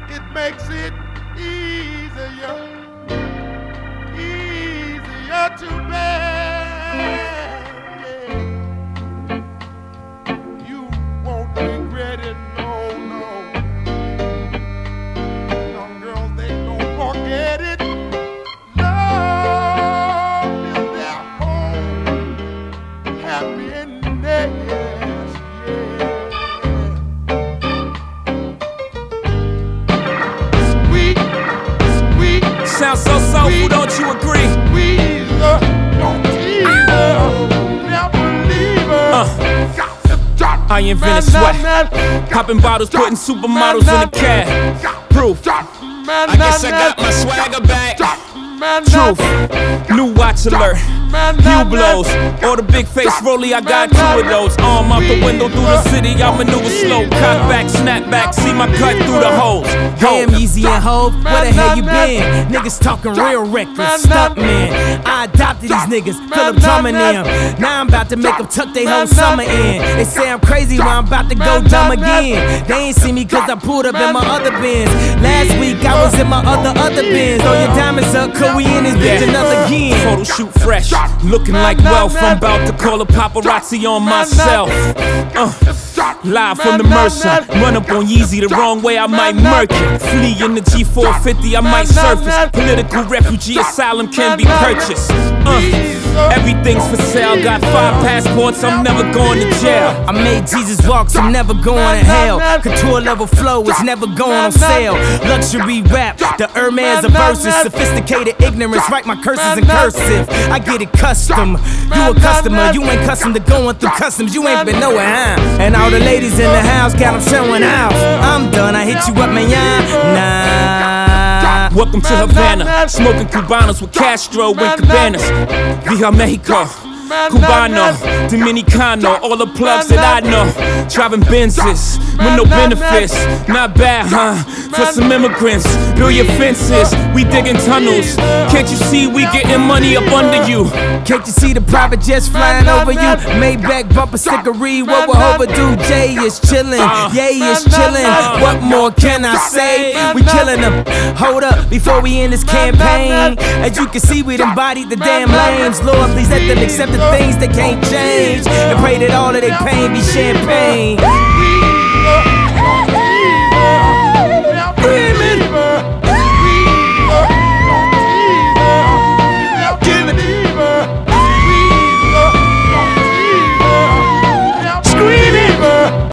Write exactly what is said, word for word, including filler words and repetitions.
it makes it easier, easier to bear. Yeah. You won't regret it, no, no. Young girls, they don't forget it. Love is their home, happiness, yeah. Sweet, sweet. Sounds so soulful, don't you agree? Squeezer, don't tease her, never leave her. Uh. Got to drop, I invented sweat, popping bottles, putting supermodels in the cab. Proof. I I guess I got my swagger back. Truth. New watch alert. Hue blows. Or the big face rollie, I got two of those. Arm out the window through the city, I maneuver slow. Cock back, snap back, see my cut through the holes. Damn, Yeezy and Hov, where the hell you been? Niggas talking real reckless, stunt man. I adopted these niggas, Philip drumming them. Now I'm about to make them tuck they whole summer in. They say I'm crazy, but I'm about to go dumb again. They ain't see me cause I pulled up in my other bins. Last week I was in my other, other bins. Throw your diamonds up, cause we in this bitch another again. Photo shoot fresh, looking like wealth. I'm about to call a paparazzi on myself. Uh, live from the Mercer. Run up on Yeezy the wrong way, I might murk it. Flee in the G four fifty, I might surface. Political refugee asylum can be purchased. Uh, everything's for sale. Got five passports, I'm never going to jail. I made Jesus walk, so I'm never going to hell. Couture level flow is never going on sale. Luxury rap, the Hermes of verses. Sophisticated ignorance, write my curses in cursive. I get it custom. You a customer, you ain't custom to going through customs. You ain't been nowhere, huh? And all the ladies in the house got them showing out. I'm done, I hit you up, man, yeah. Nah. Welcome to Havana, smoking Cubanos with Castro and Cabanas. Via Mexico, Cubano, Dominicano, all the plugs that I know. Driving Benzes with no benefits, not bad, huh? For some immigrants, build your fences, we digging tunnels. Can't you see we getting money up under you? Can't you see the private jets flying over you? Maybach bumper stickery, what we're overdue? Jay is chillin', Yay is chillin'. What more can I say? We killin' them. Hold up, before we end this campaign. As you can see, we done bodied the damn lames. Lord, please let them accept the things they can't change, and pray that all of their pain be champagne.